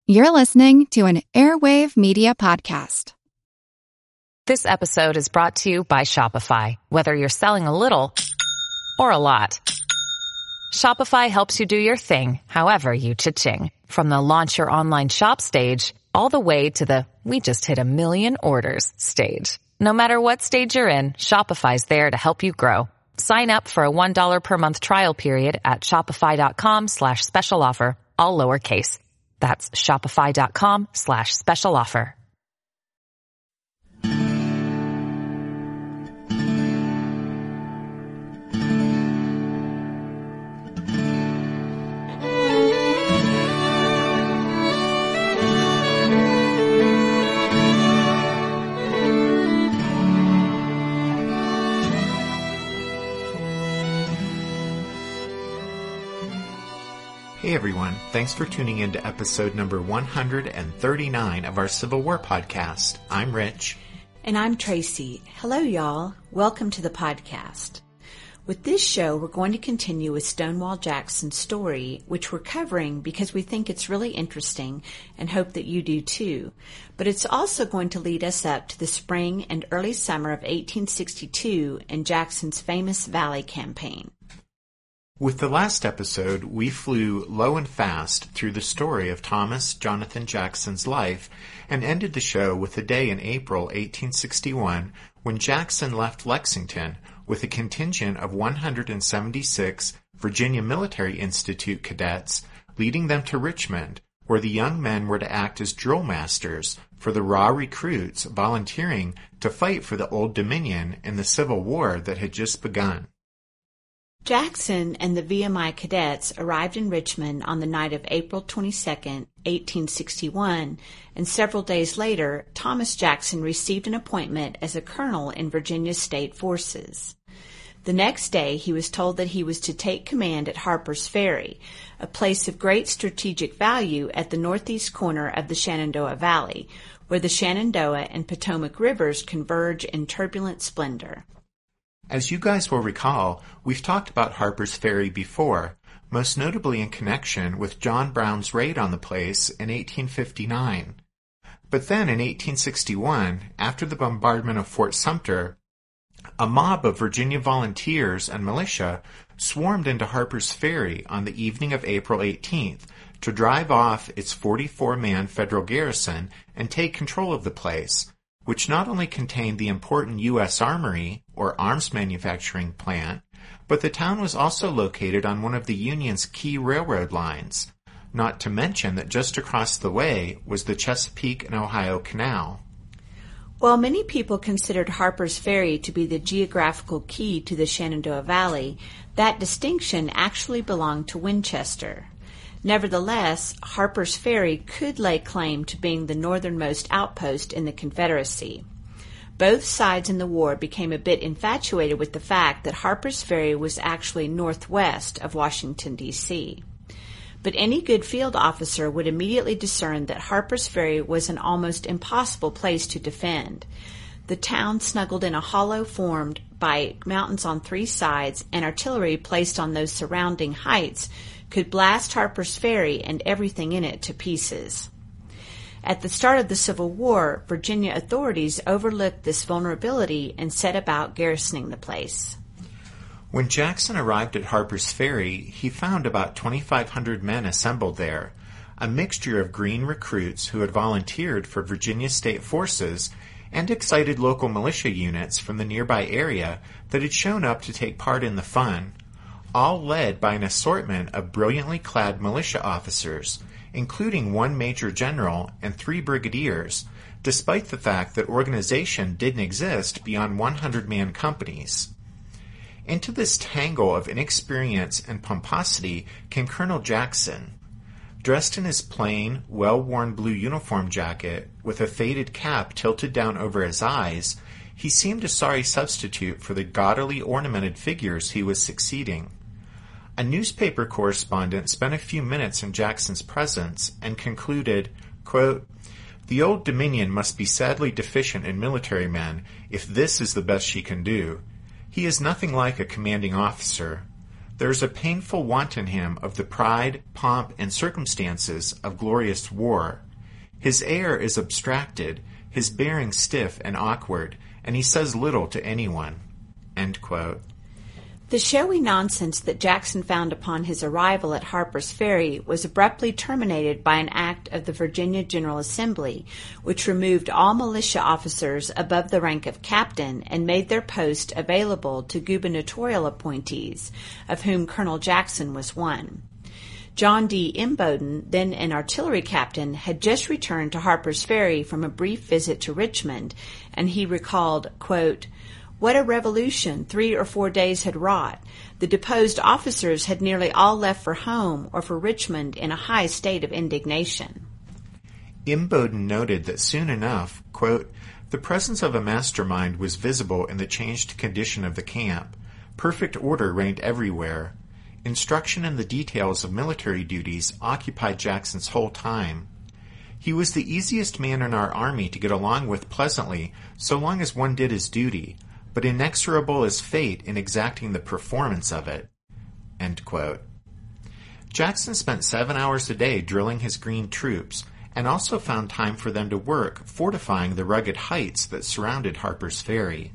You're listening to an Airwave Media Podcast. This episode is brought to you by Shopify. Whether you're selling a little or a lot, Shopify helps you do your thing, however you cha-ching. From the launch your online shop stage, all the way to the we just hit 1 million orders stage. No matter what stage you're in, Shopify's there to help you grow. Sign up for a $1 per month trial period at shopify.com/special offer, all lowercase. That's shopify.com/special offer. Hey everyone, thanks for tuning in to episode number 139 of our Civil War podcast. I'm Rich. And I'm Tracy. Hello y'all. Welcome to the podcast. With this show, we're going to continue with Stonewall Jackson's story, which we're covering because we think it's really interesting and hope that you do too. But it's also going to lead us up to the spring and early summer of 1862 and Jackson's famous Valley Campaign. With the last episode, we flew low and fast through the story of Thomas Jonathan Jackson's life and ended the show with a day in April 1861 when Jackson left Lexington with a contingent of 176 Virginia Military Institute cadets, leading them to Richmond, where the young men were to act as drill masters for the raw recruits volunteering to fight for the Old Dominion in the Civil War that had just begun. Jackson and the VMI cadets arrived in Richmond on the night of April 22, 1861, and several days later, Thomas Jackson received an appointment as a colonel in Virginia's state forces. The next day, he was told that he was to take command at Harper's Ferry, a place of great strategic value at the northeast corner of the Shenandoah Valley, where the Shenandoah and Potomac rivers converge in turbulent splendor. As you guys will recall, we've talked about Harper's Ferry before, most notably in connection with John Brown's raid on the place in 1859. But then in 1861, after the bombardment of Fort Sumter, a mob of Virginia volunteers and militia swarmed into Harper's Ferry on the evening of April 18th to drive off its 44-man federal garrison and take control of the place, which not only contained the important U.S. Armory, or arms manufacturing plant, but the town was also located on one of the Union's key railroad lines, not to mention that just across the way was the Chesapeake and Ohio Canal. While many people considered Harper's Ferry to be the geographical key to the Shenandoah Valley, that distinction actually belonged to Winchester. Nevertheless, Harper's Ferry could lay claim to being the northernmost outpost in the Confederacy. Both sides in the war became a bit infatuated with the fact that Harper's Ferry was actually northwest of Washington, D.C. But any good field officer would immediately discern that Harper's Ferry was an almost impossible place to defend. The town snuggled in a hollow formed by mountains on three sides, and artillery placed on those surrounding heights could blast Harper's Ferry and everything in it to pieces. At the start of the Civil War, Virginia authorities overlooked this vulnerability and set about garrisoning the place. When Jackson arrived at Harper's Ferry, he found about 2,500 men assembled there, a mixture of green recruits who had volunteered for Virginia state forces and excited local militia units from the nearby area that had shown up to take part in the fun, all led by an assortment of brilliantly clad militia officers, including one major general and 3 brigadiers, despite the fact that organization didn't exist beyond 100-man companies. Into this tangle of inexperience and pomposity came Colonel Jackson. Dressed in his plain, well-worn blue uniform jacket, with a faded cap tilted down over his eyes, he seemed a sorry substitute for the gaudily ornamented figures he was succeeding. A newspaper correspondent spent a few minutes in Jackson's presence and concluded, quote, "The Old Dominion must be sadly deficient in military men if this is the best she can do. He is nothing like a commanding officer. There is a painful want in him of the pride, pomp, and circumstances of glorious war. His air is abstracted, his bearing stiff and awkward, and he says little to anyone." End quote. The showy nonsense that Jackson found upon his arrival at Harper's Ferry was abruptly terminated by an act of the Virginia General Assembly, which removed all militia officers above the rank of captain and made their post available to gubernatorial appointees, of whom Colonel Jackson was one. John D. Imboden, then an artillery captain, had just returned to Harper's Ferry from a brief visit to Richmond, and he recalled, quote, "What a revolution 3 or 4 days had wrought. The deposed officers had nearly all left for home or for Richmond in a high state of indignation." Imboden noted that soon enough, quote, "the presence of a mastermind was visible in the changed condition of the camp. Perfect order reigned everywhere. Instruction in the details of military duties occupied Jackson's whole time. He was the easiest man in our army to get along with pleasantly so long as one did his duty, but inexorable as fate in exacting the performance of it." End quote. Jackson spent 7 hours a day drilling his green troops, and also found time for them to work fortifying the rugged heights that surrounded Harper's Ferry.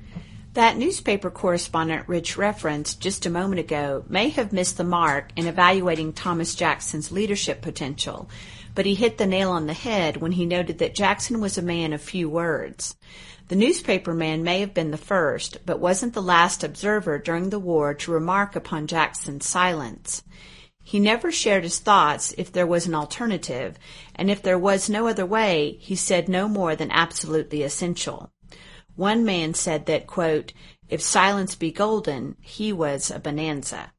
That newspaper correspondent Rich referenced just a moment ago may have missed the mark in evaluating Thomas Jackson's leadership potential, but he hit the nail on the head when he noted that Jackson was a man of few words. The newspaper man may have been the first, but wasn't the last observer during the war to remark upon Jackson's silence. He never shared his thoughts if there was an alternative, and if there was no other way, he said no more than absolutely essential. One man said that, quote, "if silence be golden, he was a bonanza."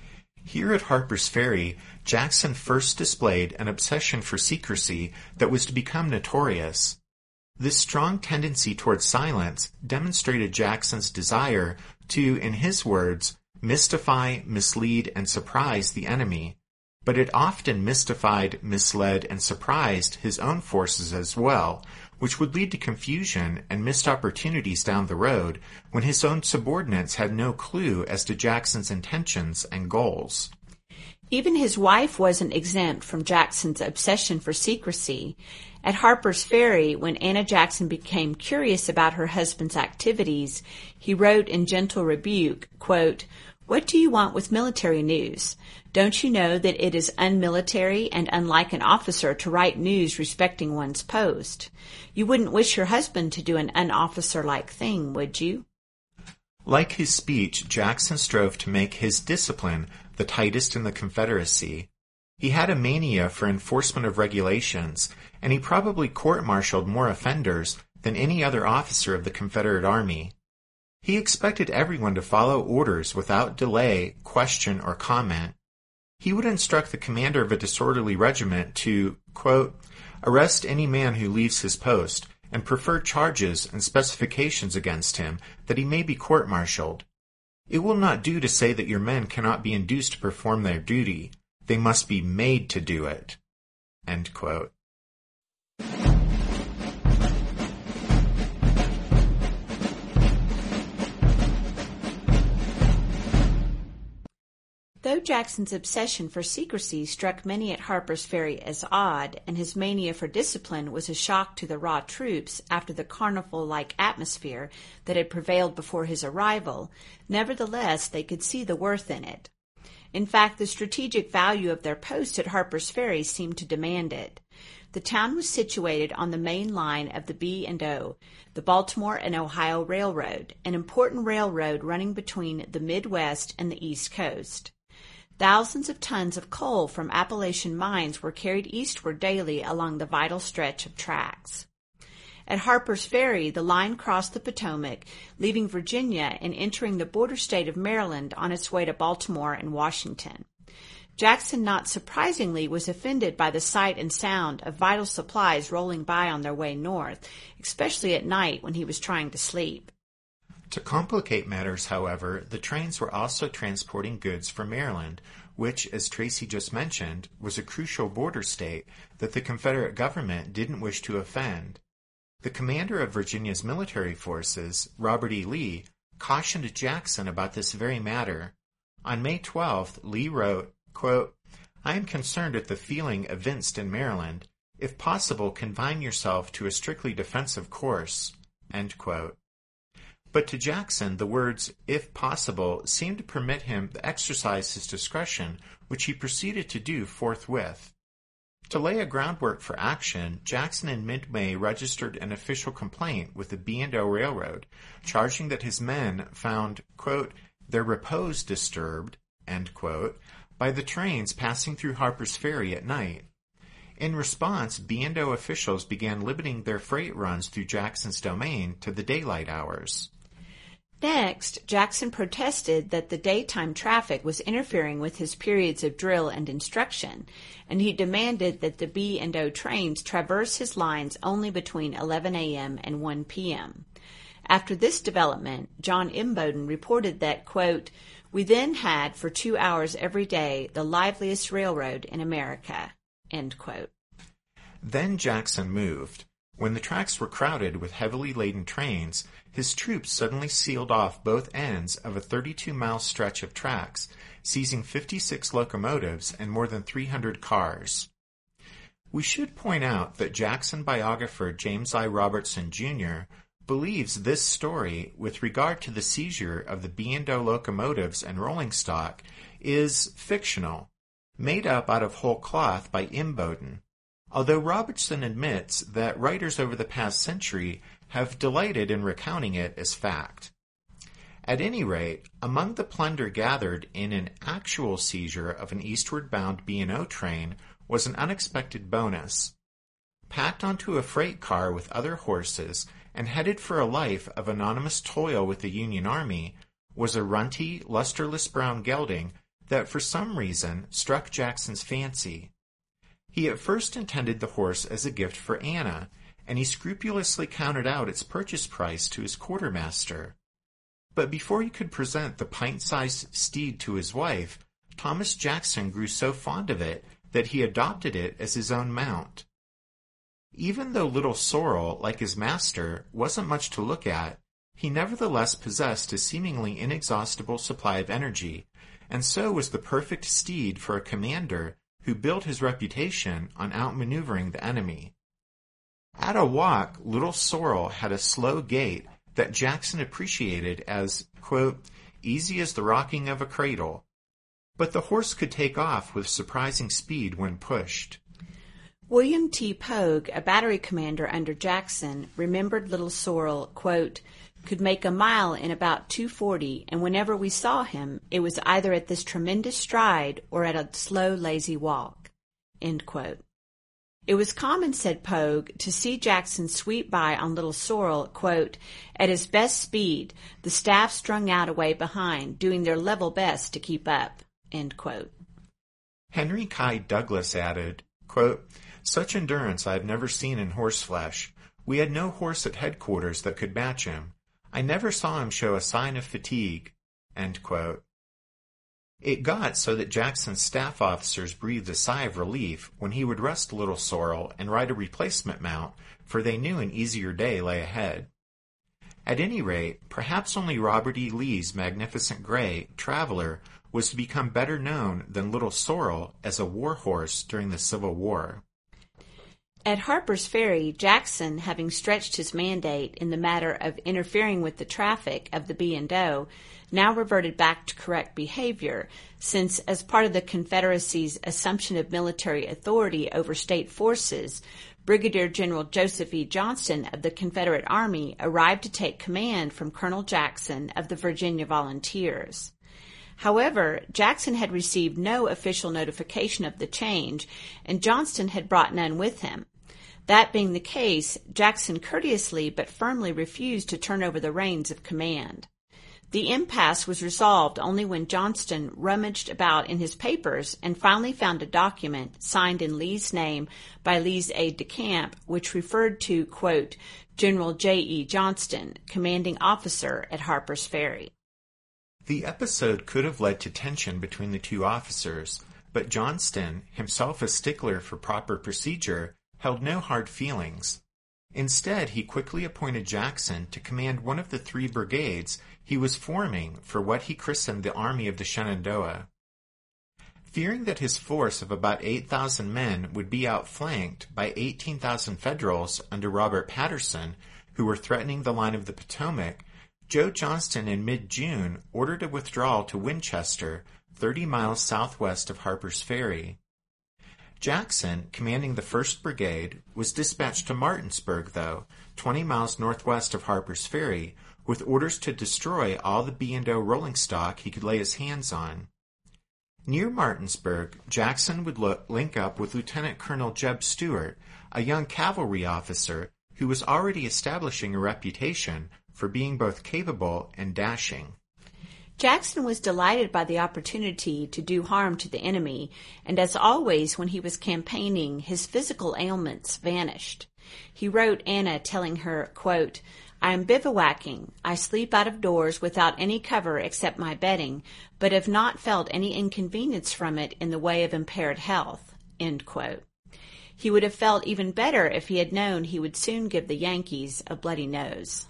Here at Harper's Ferry, Jackson first displayed an obsession for secrecy that was to become notorious. This strong tendency towards silence demonstrated Jackson's desire to, in his words, mystify, mislead, and surprise the enemy, but it often mystified, misled, and surprised his own forces as well, which would lead to confusion and missed opportunities down the road when his own subordinates had no clue as to Jackson's intentions and goals. Even his wife wasn't exempt from Jackson's obsession for secrecy. At Harper's Ferry, when Anna Jackson became curious about her husband's activities, he wrote in gentle rebuke, quote, "What do you want with military news? Don't you know that it is unmilitary and unlike an officer to write news respecting one's post? You wouldn't wish your husband to do an unofficer-like thing, would you?" Like his speech, Jackson strove to make his discipline the tightest in the Confederacy. He had a mania for enforcement of regulations, and he probably court-martialed more offenders than any other officer of the Confederate Army. He expected everyone to follow orders without delay, question, or comment. He would instruct the commander of a disorderly regiment to, quote, "arrest any man who leaves his post, and prefer charges and specifications against him that he may be court-martialed. It will not do to say that your men cannot be induced to perform their duty. They must be made to do it." End quote. Though Jackson's obsession for secrecy struck many at Harper's Ferry as odd, and his mania for discipline was a shock to the raw troops after the carnival-like atmosphere that had prevailed before his arrival, nevertheless they could see the worth in it. In fact, the strategic value of their post at Harper's Ferry seemed to demand it. The town was situated on the main line of the B&O, the Baltimore and Ohio Railroad, an important railroad running between the Midwest and the East Coast. Thousands of tons of coal from Appalachian mines were carried eastward daily along the vital stretch of tracks. At Harper's Ferry, the line crossed the Potomac, leaving Virginia and entering the border state of Maryland on its way to Baltimore and Washington. Jackson, not surprisingly, was offended by the sight and sound of vital supplies rolling by on their way north, especially at night when he was trying to sleep. To complicate matters, however, the trains were also transporting goods for Maryland, which, as Tracy just mentioned, was a crucial border state that the Confederate government didn't wish to offend. The commander of Virginia's military forces, Robert E. Lee, cautioned Jackson about this very matter. On May 12th, Lee wrote, quote, "I am concerned at the feeling evinced in Maryland. If possible, confine yourself to a strictly defensive course." End quote. But to Jackson, the words, "if possible," seemed to permit him to exercise his discretion, which he proceeded to do forthwith. To lay a groundwork for action, Jackson in mid-May registered an official complaint with the B&O Railroad, charging that his men found, quote, "their repose disturbed," end quote, by the trains passing through Harper's Ferry at night. In response, B&O officials began limiting their freight runs through Jackson's domain to the daylight hours. Next, Jackson protested that the daytime traffic was interfering with his periods of drill and instruction, and he demanded that the B&O trains traverse his lines only between 11 a.m. and 1 p.m. After this development, John Imboden reported that, quote, "we then had for 2 hours every day the liveliest railroad in America," end quote. Then Jackson moved. When the tracks were crowded with heavily laden trains, his troops suddenly sealed off both ends of a 32-mile stretch of tracks, seizing 56 locomotives and more than 300 cars. We should point out that Jackson biographer James I. Robertson, Jr. believes this story with regard to the seizure of the B&O locomotives and rolling stock is fictional, made up out of whole cloth by Imboden, although Robertson admits that writers over the past century have delighted in recounting it as fact. At any rate, among the plunder gathered in an actual seizure of an eastward-bound B&O train was an unexpected bonus. Packed onto a freight car with other horses and headed for a life of anonymous toil with the Union Army was a runty, lusterless brown gelding that for some reason struck Jackson's fancy. He at first intended the horse as a gift for Anna, and he scrupulously counted out its purchase price to his quartermaster. But before he could present the pint-sized steed to his wife, Thomas Jackson grew so fond of it that he adopted it as his own mount. Even though Little Sorrel, like his master, wasn't much to look at, he nevertheless possessed a seemingly inexhaustible supply of energy, and so was the perfect steed for a commander who built his reputation on outmaneuvering the enemy. At a walk, Little Sorrel had a slow gait that Jackson appreciated as, quote, "easy as the rocking of a cradle," but the horse could take off with surprising speed when pushed. William T. Pogue, a battery commander under Jackson, remembered Little Sorrel, quote, "could make a mile in about 2:40, and whenever we saw him, it was either at this tremendous stride or at a slow, lazy walk," end quote. It was common, said Pogue, to see Jackson sweep by on Little Sorrel, quote, "at his best speed, the staff strung out away behind, doing their level best to keep up," end quote. Henry Kai Douglas added, quote, "such endurance I have never seen in horseflesh. We had no horse at headquarters that could match him. I never saw him show a sign of fatigue," end quote. It got so that Jackson's staff officers breathed a sigh of relief when he would rest Little Sorrel and ride a replacement mount, for they knew an easier day lay ahead. At any rate, perhaps only Robert E. Lee's magnificent gray, Traveler, was to become better known than Little Sorrel as a war horse during the Civil War. At Harper's Ferry, Jackson, having stretched his mandate in the matter of interfering with the traffic of the B&O, now reverted back to correct behavior, since as part of the Confederacy's assumption of military authority over state forces, Brigadier General Joseph E. Johnston of the Confederate Army arrived to take command from Colonel Jackson of the Virginia Volunteers. However, Jackson had received no official notification of the change, and Johnston had brought none with him. That being the case, Jackson courteously but firmly refused to turn over the reins of command. The impasse was resolved only when Johnston rummaged about in his papers and finally found a document signed in Lee's name by Lee's aide-de-camp, which referred to, quote, "General J. E. Johnston, commanding officer at Harper's Ferry." The episode could have led to tension between the two officers, but Johnston, himself a stickler for proper procedure, held no hard feelings. Instead, he quickly appointed Jackson to command one of the 3 brigades he was forming for what he christened the Army of the Shenandoah. Fearing that his force of about 8,000 men would be outflanked by 18,000 Federals under Robert Patterson, who were threatening the line of the Potomac, Joe Johnston in mid-June ordered a withdrawal to Winchester, 30 miles southwest of Harper's Ferry. Jackson, commanding the 1st Brigade, was dispatched to Martinsburg, though, 20 miles northwest of Harper's Ferry, with orders to destroy all the B&O rolling stock he could lay his hands on. Near Martinsburg, Jackson would link up with Lieutenant Colonel Jeb Stuart, a young cavalry officer who was already establishing a reputation for being both capable and dashing. Jackson was delighted by the opportunity to do harm to the enemy, and as always when he was campaigning, his physical ailments vanished. He wrote Anna telling her, quote, "I am bivouacking. I sleep out of doors without any cover except my bedding, but have not felt any inconvenience from it in the way of impaired health." End quote. He would have felt even better if he had known he would soon give the Yankees a bloody nose.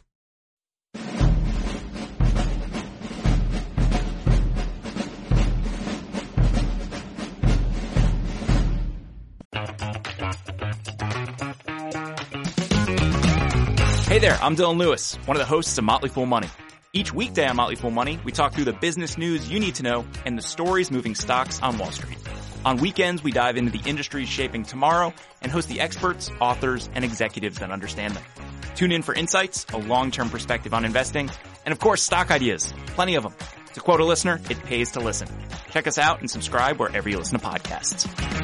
Hey there, I'm Dylan Lewis, one of the hosts of Motley Fool Money. Each weekday on Motley Fool Money, we talk through the business news you need to know and the stories moving stocks on Wall Street. On weekends, we dive into the industries shaping tomorrow and host the experts, authors, and executives that understand them. Tune in for insights, a long-term perspective on investing, and of course, stock ideas. Plenty of them. To quote a listener, it pays to listen. Check us out and subscribe wherever you listen to podcasts.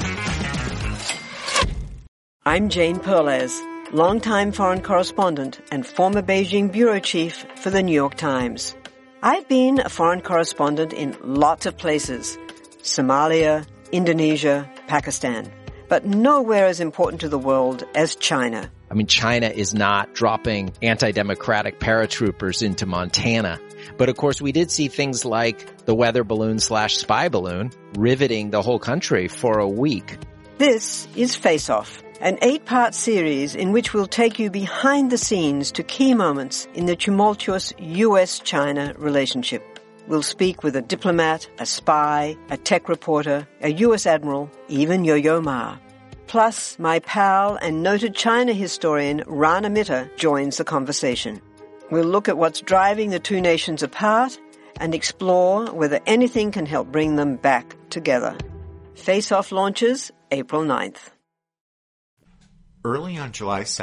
I'm Jane Perlez, longtime foreign correspondent and former Beijing bureau chief for the New York Times. I've been a foreign correspondent in lots of places: Somalia, Indonesia, Pakistan, but nowhere as important to the world as China. I mean, China is not dropping anti-democratic paratroopers into Montana. But of course, we did see things like the weather balloon / spy balloon riveting the whole country for a week. This is Face Off, an 8-part series in which we'll take you behind the scenes to key moments in the tumultuous U.S.-China relationship. We'll speak with a diplomat, a spy, a tech reporter, a U.S. admiral, even Yo-Yo Ma. Plus, my pal and noted China historian Rana Mitter joins the conversation. We'll look at what's driving the two nations apart and explore whether anything can help bring them back together. Face Off launches April 9th. Early on July 2,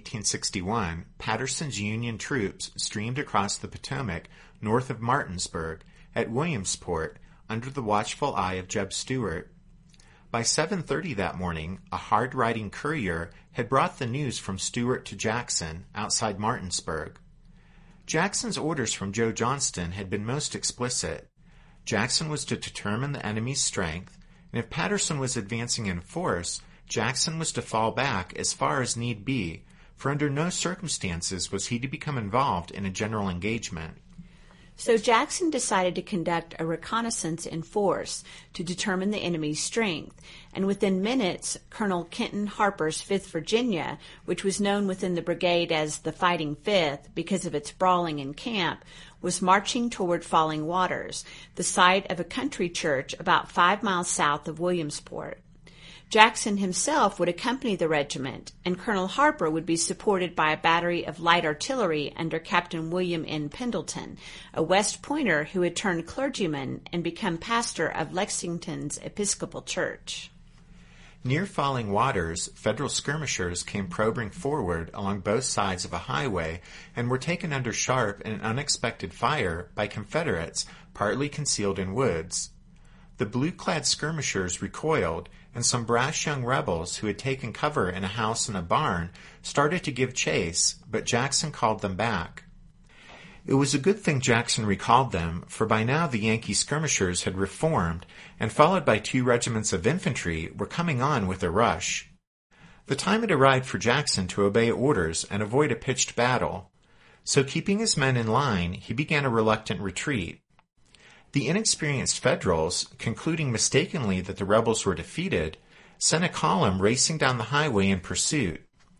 1861, Patterson's Union troops streamed across the Potomac north of Martinsburg at Williamsport under the watchful eye of Jeb Stuart. By 7:30 that morning, a hard-riding courier had brought the news from Stuart to Jackson outside Martinsburg. Jackson's orders from Joe Johnston had been most explicit. Jackson was to determine the enemy's strength, and if Patterson was advancing in force, Jackson was to fall back as far as need be, for under no circumstances was he to become involved in a general engagement. So Jackson decided to conduct a reconnaissance in force to determine the enemy's strength, and within minutes, Colonel Kenton Harper's 5th Virginia, which was known within the brigade as the Fighting Fifth because of its brawling in camp, was marching toward Falling Waters, the site of a country church about 5 miles south of Williamsport. Jackson himself would accompany the regiment, and Colonel Harper would be supported by a battery of light artillery under Captain William N. Pendleton, a West Pointer who had turned clergyman and become pastor of Lexington's Episcopal Church. Near Falling Waters, Federal skirmishers came probing forward along both sides of a highway and were taken under sharp and unexpected fire by Confederates partly concealed in woods. The blue-clad skirmishers recoiled, and some brash young rebels who had taken cover in a house and a barn started to give chase, but Jackson called them back. It was a good thing Jackson recalled them, for by now the Yankee skirmishers had reformed, and followed by 2 regiments of infantry, were coming on with a rush. The time had arrived for Jackson to obey orders and avoid a pitched battle, so keeping his men in line, he began a reluctant retreat. The inexperienced Federals, concluding mistakenly that the rebels were defeated, sent a column racing down the highway in pursuit.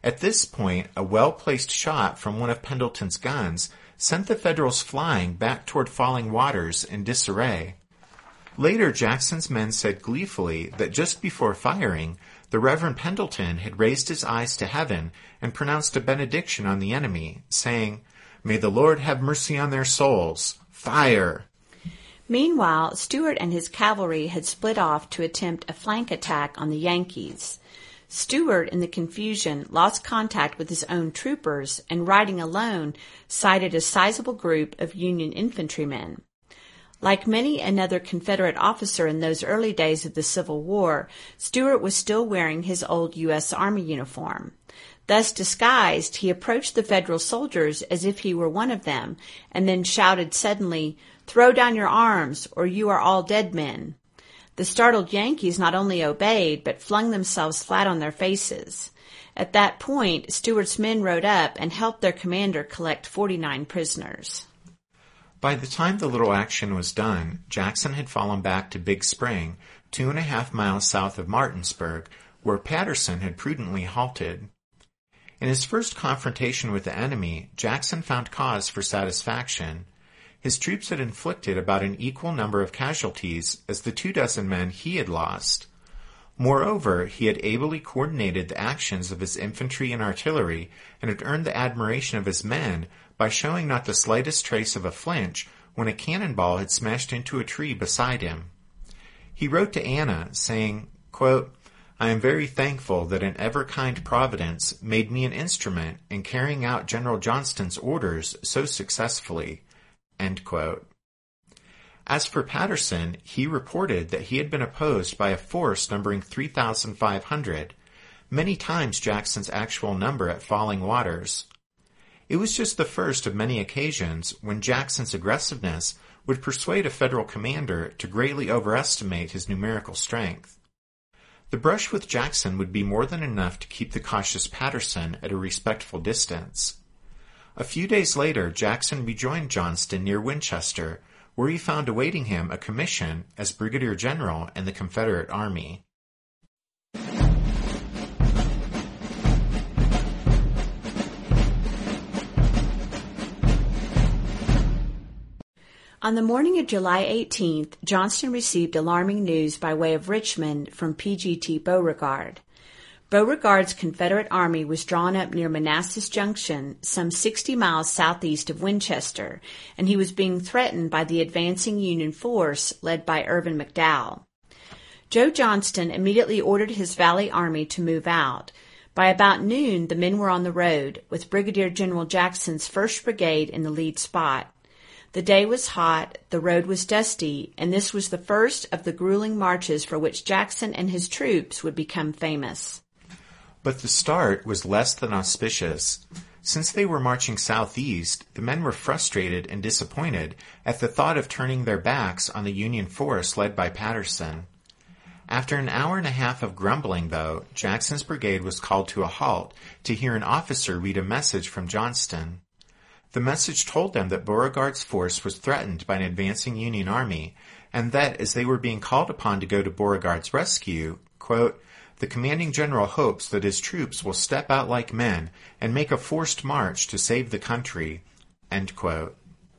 At this point, a well-placed shot from one of Pendleton's guns sent the Federals flying back toward Falling Waters in disarray. Later, Jackson's men said gleefully that just before firing, the Reverend Pendleton had raised his eyes to heaven and pronounced a benediction on the enemy, saying, "May the Lord have mercy on their souls. Fire!" Meanwhile, Stuart and his cavalry had split off to attempt a flank attack on the Yankees. Stuart, in the confusion, lost contact with his own troopers and, riding alone, sighted a sizable group of Union infantrymen. Like many another Confederate officer in those early days of the Civil War, Stuart was still wearing his old U.S. Army uniform. Thus disguised, he approached the Federal soldiers as if he were one of them, and then shouted suddenly, "Throw down your arms, or you are all dead men." The startled Yankees not only obeyed, but flung themselves flat on their faces. At that point, Stuart's men rode up and helped their commander collect 49 prisoners. By the time the little action was done, Jackson had fallen back to Big Spring, 2.5 miles south of Martinsburg, where Patterson had prudently halted. In his first confrontation with the enemy, Jackson found cause for satisfaction. His troops had inflicted about an equal number of casualties as the 24 men he had lost. Moreover, he had ably coordinated the actions of his infantry and artillery and had earned the admiration of his men by showing not the slightest trace of a flinch when a cannonball had smashed into a tree beside him. He wrote to Anna, saying, quote, "I am very thankful that an ever-kind Providence made me an instrument in carrying out General Johnston's orders so successfully." End quote. As for Patterson, he reported that he had been opposed by a force numbering 3,500, many times Jackson's actual number at Falling Waters. It was just the first of many occasions when Jackson's aggressiveness would persuade a Federal commander to greatly overestimate his numerical strength. The brush with Jackson would be more than enough to keep the cautious Patterson at a respectful distance. A few days later, Jackson rejoined Johnston near Winchester, where he found awaiting him a commission as Brigadier General in the Confederate Army. On the morning of July 18th, Johnston received alarming news by way of Richmond from P.G.T. Beauregard. Beauregard's Confederate Army was drawn up near Manassas Junction, some 60 miles southeast of Winchester, and he was being threatened by the advancing Union force led by Irvin McDowell. Joe Johnston immediately ordered his Valley Army to move out. By about noon, the men were on the road, with Brigadier General Jackson's 1st Brigade in the lead spot. The day was hot, the road was dusty, and this was the first of the grueling marches for which Jackson and his troops would become famous. But the start was less than auspicious. Since they were marching southeast, the men were frustrated and disappointed at the thought of turning their backs on the Union force led by Patterson. After an hour and a half of grumbling, though, Jackson's brigade was called to a halt to hear an officer read a message from Johnston. The message told them that Beauregard's force was threatened by an advancing Union army, and that as they were being called upon to go to Beauregard's rescue, quote, "The commanding general hopes that his troops will step out like men and make a forced march to save the country." End quote.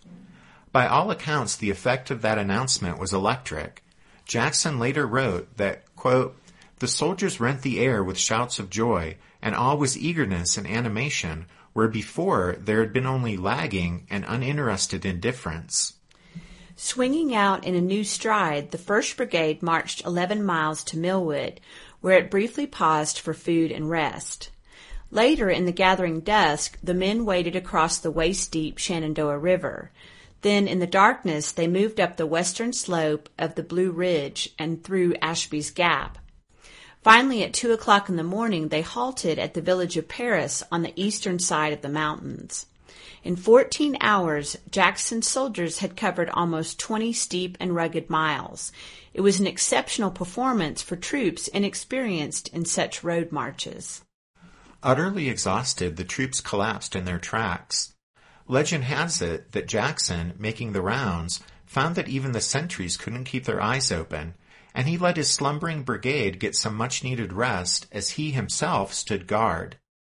By all accounts, the effect of that announcement was electric. Jackson later wrote that, quote, "The soldiers rent the air with shouts of joy, and all was eagerness and animation, where before there had been only lagging and uninterested indifference." Swinging out in a new stride, the 1st Brigade marched 11 miles to Millwood, where it briefly paused for food and rest. Later, in the gathering dusk, the men waded across the waist-deep Shenandoah River. Then, in the darkness, they moved up the western slope of the Blue Ridge and through Ashby's Gap. Finally, at 2 o'clock in the morning, they halted at the village of Paris on the eastern side of the mountains. In 14 hours, Jackson's soldiers had covered almost 20 steep and rugged miles. It was an exceptional performance for troops inexperienced in such road marches. Utterly exhausted, the troops collapsed in their tracks. Legend has it that Jackson, making the rounds, found that even the sentries couldn't keep their eyes open, and he let his slumbering brigade get some much-needed rest as he himself stood guard.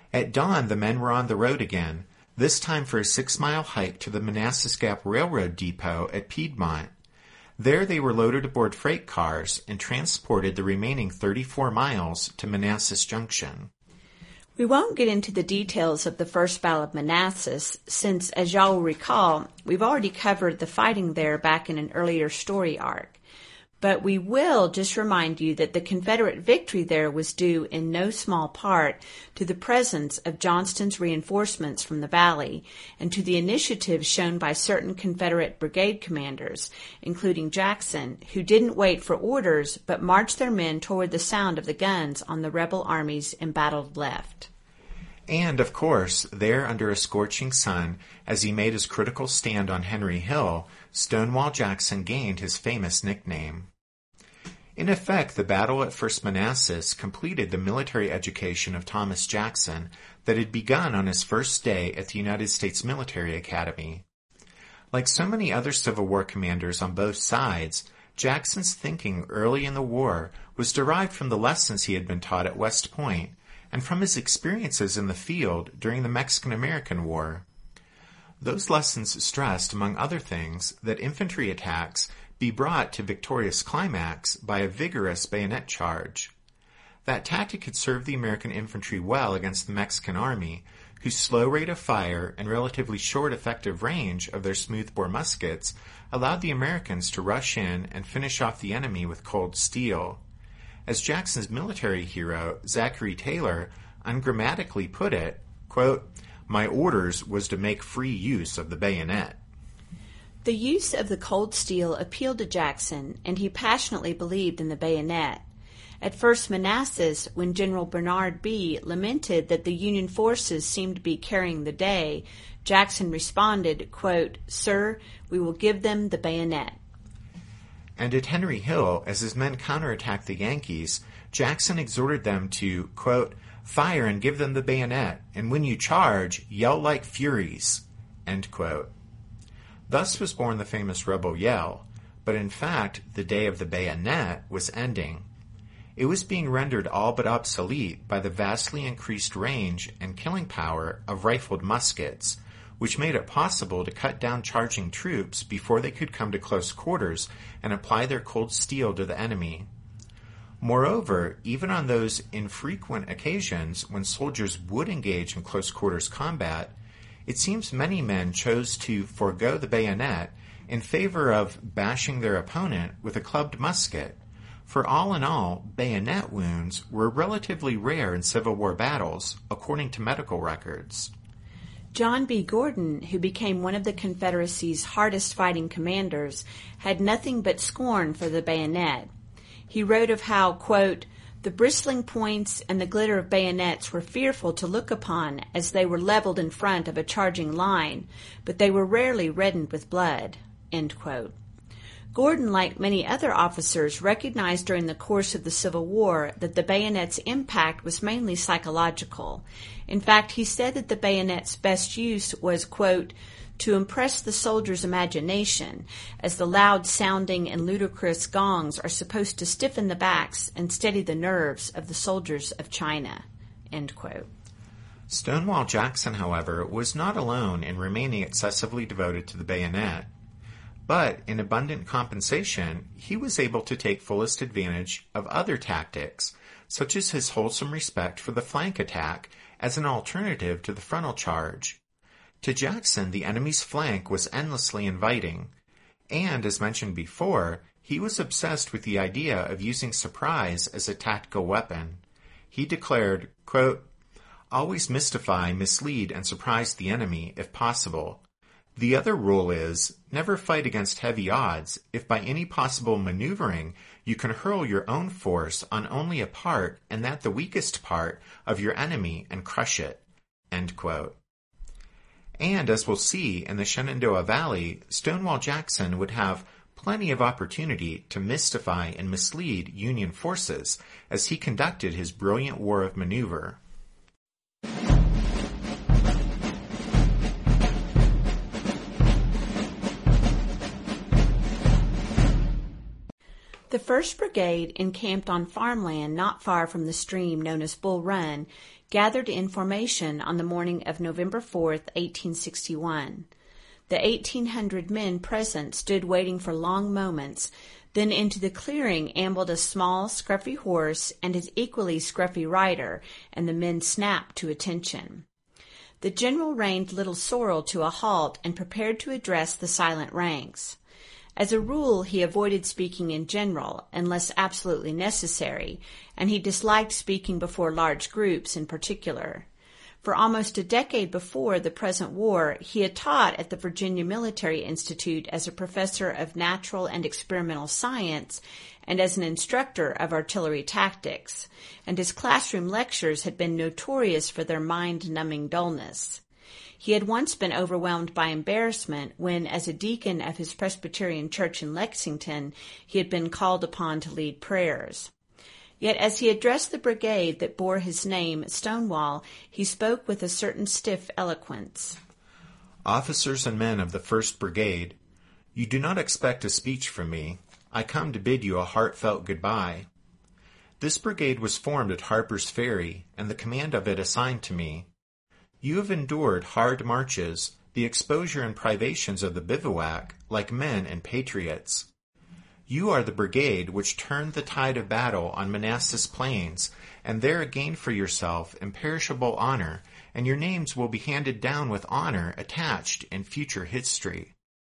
At dawn, the men were on the road again, this time for a 6-mile hike to the Manassas Gap Railroad Depot at Piedmont. There they were loaded aboard freight cars and transported the remaining 34 miles to Manassas Junction. We won't get into the details of the First Battle of Manassas since, as y'all will recall, we've already covered the fighting there back in an earlier story arc. But we will just remind you that the Confederate victory there was due in no small part to the presence of Johnston's reinforcements from the valley and to the initiative shown by certain Confederate brigade commanders, including Jackson, who didn't wait for orders but marched their men toward the sound of the guns on the rebel army's embattled left. And, of course, there under a scorching sun, as he made his critical stand on Henry Hill, Stonewall Jackson gained his famous nickname. In effect, the battle at First Manassas completed the military education of Thomas Jackson that had begun on his first day at the United States Military Academy. Like so many other Civil War commanders on both sides, Jackson's thinking early in the war was derived from the lessons he had been taught at West Point and from his experiences in the field during the Mexican-American War. Those lessons stressed, among other things, that infantry attacks be brought to victorious climax by a vigorous bayonet charge. That tactic had served the American infantry well against the Mexican army, whose slow rate of fire and relatively short effective range of their smoothbore muskets allowed the Americans to rush in and finish off the enemy with cold steel. As Jackson's military hero, Zachary Taylor, ungrammatically put it, quote, "My orders was to make free use of the bayonet." The use of the cold steel appealed to Jackson, and he passionately believed in the bayonet. At First Manassas, when General Bernard Bee lamented that the Union forces seemed to be carrying the day, Jackson responded, quote, "Sir, we will give them the bayonet." And at Henry Hill, as his men counterattacked the Yankees, Jackson exhorted them to, quote, "Fire and give them the bayonet, and when you charge, yell like furies," end quote. Thus was born the famous rebel yell, but in fact, the day of the bayonet was ending. It was being rendered all but obsolete by the vastly increased range and killing power of rifled muskets, which made it possible to cut down charging troops before they could come to close quarters and apply their cold steel to the enemy. Moreover, even on those infrequent occasions when soldiers would engage in close quarters combat, it seems many men chose to forego the bayonet in favor of bashing their opponent with a clubbed musket, for all in all, bayonet wounds were relatively rare in Civil War battles, according to medical records. John B. Gordon, who became one of the Confederacy's hardest-fighting commanders, had nothing but scorn for the bayonet. He wrote of how, quote, "The bristling points and the glitter of bayonets were fearful to look upon as they were leveled in front of a charging line, but they were rarely reddened with blood," end quote. Gordon, like many other officers, recognized during the course of the Civil War that the bayonet's impact was mainly psychological. In fact, he said that the bayonet's best use was, quote, "to impress the soldier's imagination, as the loud-sounding and ludicrous gongs are supposed to stiffen the backs and steady the nerves of the soldiers of China," end quote. Stonewall Jackson, however, was not alone in remaining excessively devoted to the bayonet. But, in abundant compensation, he was able to take fullest advantage of other tactics, such as his wholesome respect for the flank attack as an alternative to the frontal charge. To Jackson, the enemy's flank was endlessly inviting, and, as mentioned before, he was obsessed with the idea of using surprise as a tactical weapon. He declared, quote, "Always mystify, mislead, and surprise the enemy, if possible. The other rule is, never fight against heavy odds if by any possible maneuvering you can hurl your own force on only a part, and that the weakest part, of your enemy and crush it," end quote. And as we'll see in the Shenandoah Valley, Stonewall Jackson would have plenty of opportunity to mystify and mislead Union forces as he conducted his brilliant war of maneuver. The The 1st Brigade, encamped on farmland not far from the stream known as Bull Run, gathered in formation on the morning of November 4th, 1861. The 1,800 men present stood waiting for long moments. Then into the clearing ambled a small, scruffy horse and his equally scruffy rider, and the men snapped to attention. The general reined Little Sorrel to a halt and prepared to address the silent ranks. As a rule, he avoided speaking in general, unless absolutely necessary, and he disliked speaking before large groups in particular. For almost a decade before the present war, he had taught at the Virginia Military Institute as a professor of natural and experimental science and as an instructor of artillery tactics, and his classroom lectures had been notorious for their mind-numbing dullness. He had once been overwhelmed by embarrassment when, as a deacon of his Presbyterian church in Lexington, he had been called upon to lead prayers. Yet as he addressed the brigade that bore his name, Stonewall, he spoke with a certain stiff eloquence. Officers and men of the 1st Brigade, you do not expect a speech from me. I come to bid you a heartfelt goodbye. This brigade was formed at Harper's Ferry, and the command of it assigned to me. You have endured hard marches, the exposure and privations of the bivouac, like men and patriots. You are the brigade which turned the tide of battle on Manassas Plains, and there gained for yourself imperishable honor, and your names will be handed down with honor attached in future history.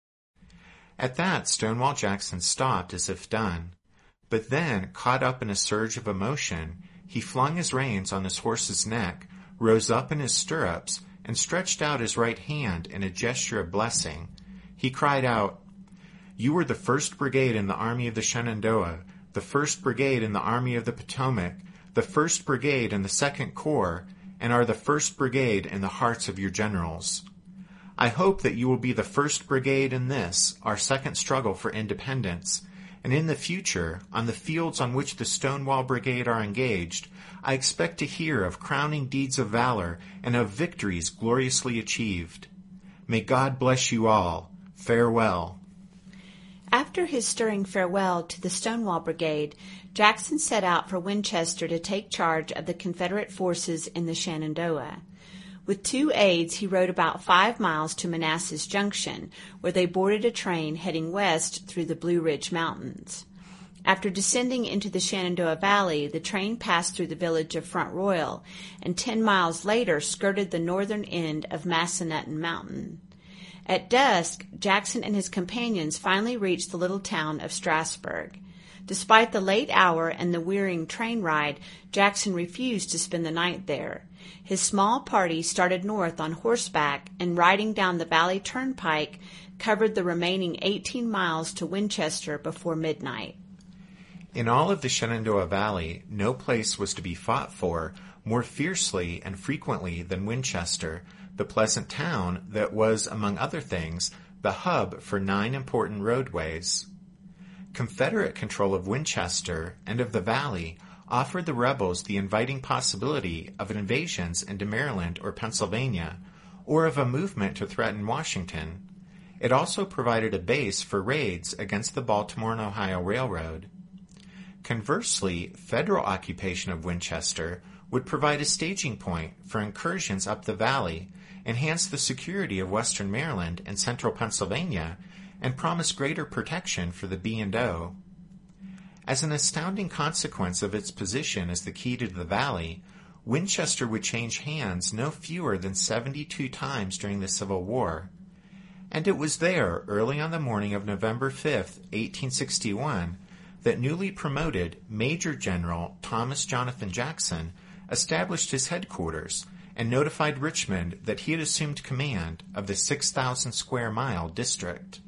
At that, Stonewall Jackson stopped as if done, but then, caught up in a surge of emotion, he flung his reins on his horse's neck, rose up in his stirrups, and stretched out his right hand in a gesture of blessing. He cried out, You were the 1st Brigade in the Army of the Shenandoah, the 1st Brigade in the Army of the Potomac, the 1st Brigade in the 2nd Corps, and are the 1st Brigade in the hearts of your generals. I hope that you will be the 1st Brigade in this, our second struggle for independence, and in the future, on the fields on which the Stonewall Brigade are engaged, I expect to hear of crowning deeds of valor and of victories gloriously achieved. May God bless you all. Farewell. After his stirring farewell to the Stonewall Brigade, Jackson set out for Winchester to take charge of the Confederate forces in the Shenandoah. With 2 aides, he rode about 5 miles to Manassas Junction, where they boarded a train heading west through the Blue Ridge Mountains. After descending into the Shenandoah Valley, the train passed through the village of Front Royal, and 10 miles later skirted the northern end of Massanutten Mountain. At dusk, Jackson and his companions finally reached the little town of Strasburg. Despite the late hour and the wearying train ride, Jackson refused to spend the night there. His small party started north on horseback and, riding down the Valley Turnpike, covered the remaining 18 miles to Winchester before midnight. In all of the Shenandoah Valley, no place was to be fought for more fiercely and frequently than Winchester, the pleasant town that was, among other things, the hub for 9 important roadways. Confederate control of Winchester and of the valley offered the rebels the inviting possibility of invasions into Maryland or Pennsylvania, or of a movement to threaten Washington. It also provided a base for raids against the Baltimore and Ohio Railroad. Conversely, federal occupation of Winchester would provide a staging point for incursions up the valley, enhance the security of western Maryland and central Pennsylvania, and promise greater protection for the B&O. As an astounding consequence of its position as the key to the valley, Winchester would change hands no fewer than 72 times during the Civil War. And it was there, early on the morning of November 5, 1861, that newly promoted Major General Thomas Jonathan Jackson established his headquarters and notified Richmond that he had assumed command of the 6,000 square mile district.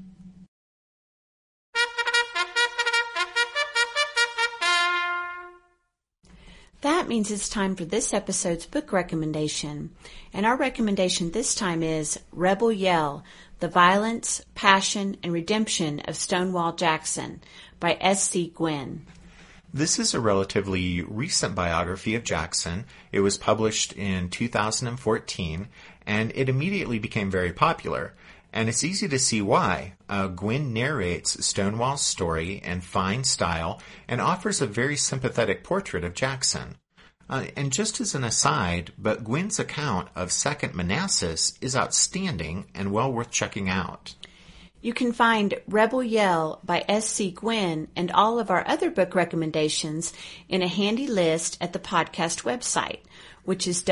That means it's time for this episode's book recommendation. And our recommendation this time is Rebel Yell, The Violence, Passion, and Redemption of Stonewall Jackson by S.C. Gwynne. This is a relatively recent biography of Jackson. It was published in 2014, and it immediately became very popular. And it's easy to see why. Gwynne narrates Stonewall's story in fine style and offers a very sympathetic portrait of Jackson. And just as an aside, but Gwynne's account of Second Manassas is outstanding and well worth checking out. You can find Rebel Yell by S.C. Gwynne and all of our other book recommendations in a handy list at the podcast website, which is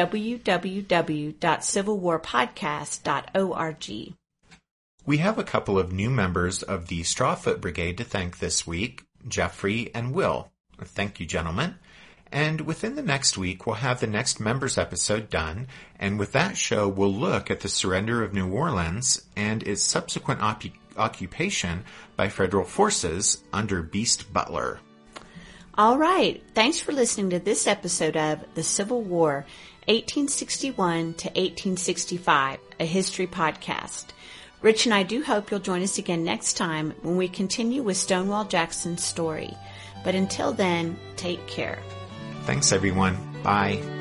www.civilwarpodcast.org. We have a couple of new members of the Strawfoot Brigade to thank this week, Jeffrey and Will. Thank you, gentlemen. And within the next week, we'll have the next members episode done, and with that show, we'll look at the surrender of New Orleans and its subsequent occupation by federal forces under Beast Butler. All right. Thanks for listening to this episode of The Civil War, 1861 to 1865, a history podcast. Rich and I do hope you'll join us again next time when we continue with Stonewall Jackson's story. But until then, take care. Thanks, everyone. Bye.